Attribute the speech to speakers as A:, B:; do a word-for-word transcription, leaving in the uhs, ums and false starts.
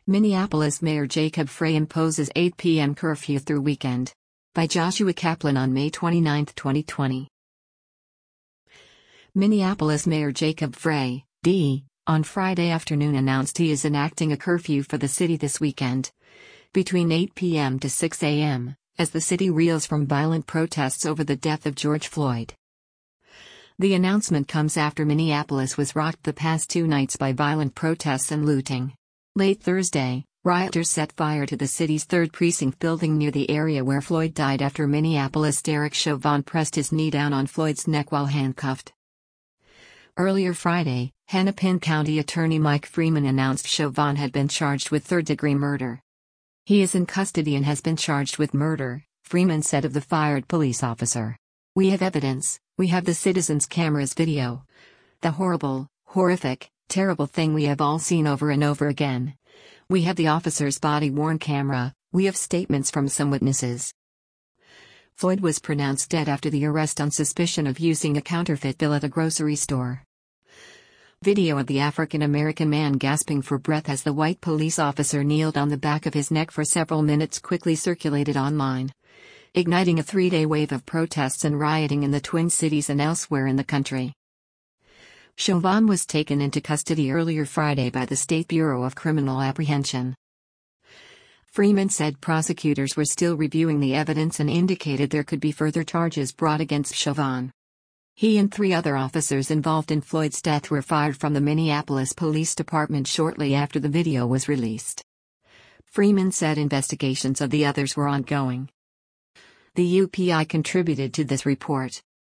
A: Minneapolis Mayor Jacob Frey imposes eight p m curfew through weekend. By Joshua Kaplan on May twenty-ninth, twenty twenty. Minneapolis Mayor Jacob Frey, D, on Friday afternoon announced he is enacting a curfew for the city this weekend, between eight p m to six a m, as the city reels from violent protests over the death of George Floyd. The announcement comes after Minneapolis was rocked the past two nights by violent protests and looting. Late Thursday, rioters set fire to the city's third precinct building near the area where Floyd died after Minneapolis Derek Chauvin pressed his knee down on Floyd's neck while handcuffed. Earlier Friday, Hennepin County Attorney Mike Freeman announced Chauvin had been charged with third-degree murder. He is in custody and has been charged with murder, Freeman said of the fired police officer. "We have evidence, we have the citizens' cameras video. The horrible, horrific, terrible thing we have all seen over and over again. We have the officer's body-worn camera, we have statements from some witnesses." Floyd was pronounced dead after the arrest on suspicion of using a counterfeit bill at a grocery store. Video of the African-American man gasping for breath as the white police officer kneeled on the back of his neck for several minutes quickly circulated online, igniting a three-day wave of protests and rioting in the Twin Cities and elsewhere in the country. Chauvin was taken into custody earlier Friday by the State Bureau of Criminal Apprehension. Freeman said prosecutors were still reviewing the evidence and indicated there could be further charges brought against Chauvin. He and three other officers involved in Floyd's death were fired from the Minneapolis Police Department shortly after the video was released. Freeman said investigations of the others were ongoing. The U P I contributed to this report.